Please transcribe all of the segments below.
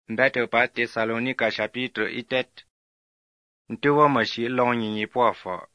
Better pa Thessalonica chapitre 1. Ntuwa mashi long nyinyi poafa.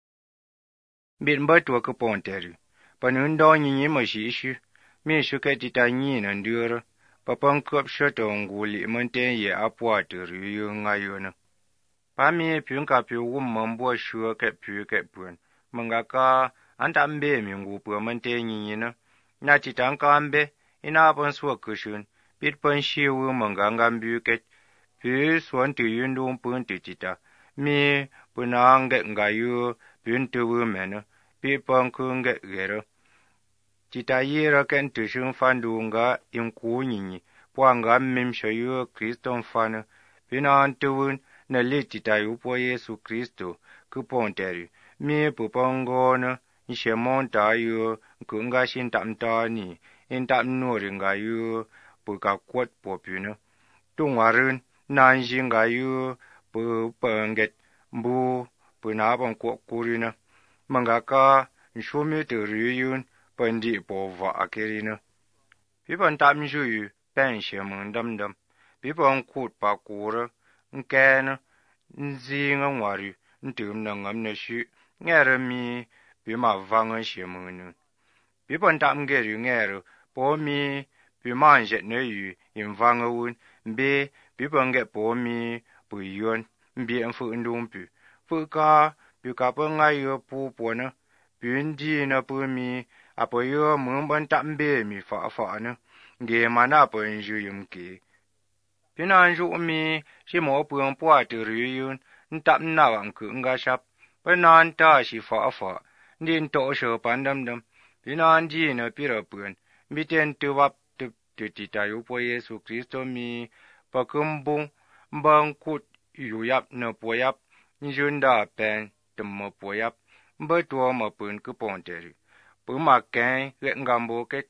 Bin batwa ke ponteru. Panun do nyinyi mashi ishu. Mi shuka tita nyi na ndura. Papan kup shoto nguli menten ye apwa teru yu ngayona. Pa mi pyunka pyu wumambua shua ke pyu ke pun. Mangaka anta mbe mi ngupu menten nyinyi na. Na tita nka mbe ina apan suwa kushun. Pit pan shiwu manganga mbuket. Pyu swan tu yundum pun tu tita. Mi punange ngayu pun tu wumena. Pi pan kunge gero. Tita yira ken tu shun fandunga imku nyinyi. Puanga mimsha yu Kristo mfana. Pina antuwun na li tita yupo Yesu Kristo kuponteri. Mi pupangona nishe monta yu kunga shintamtani. Intam nuri ngayu puka kwat popuna. Tungwarun nanji ngayu pupanget mbu punapan kwa kurina. Mangaka nshumi turiyun pandi pova akirina. Pipan tam juyu penshe mundamdam. Pipan kut pa kura nkena nzinga ngwari ntumna ngamna shu ngere mi pima vanga shemunu. Pipan tam geru ngere po mi pimanje ne yu imvanga wun mbe pipange po mi puyon mbe mfu ndumpu. Fuka pika pengayo pupona pyundi na pumi apo yo mumban tambe mi fa na nge mana penju yumke. Pinanju mi shimo pun puatu riyun ntap na wanku ngashap penan ta shi fa ndin to sho pandamdam pinan di na pirapun miten tuwap tita yupo Yesu Kristo mi pakumbung mbangkut yuyap na poyap njunda pen tumma poyap mbetua mapun kuponteri pumaken ngamboket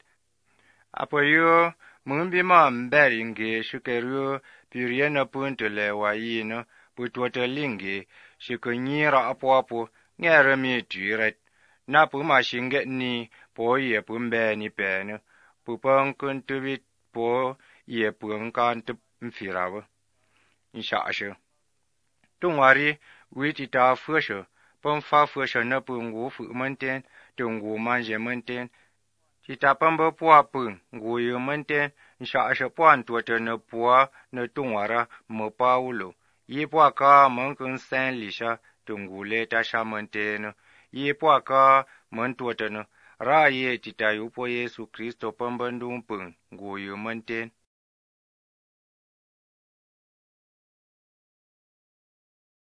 apoyo mumbima mberi nge shukeru piriena puntele wayina putwata linge shikonyira apo ngere mi tuiret na pumashinge ni po ye pumbe ni pene pupang kuntubit po ye pungkan tup mfirawa insha'ashe tungwari witita fusho pumfa fusho na pungu fu menten tungu manje menten tita pamba puwa pun nguyu menten insha'ashe puan tuwata na puwa na tungwara mopawulo yi puwa ka mankun sen lisha tungu leta sha menten yi puwa ka mantuwata na ra ye tita yupo Yesu Kristo pambandun pun nguyu menten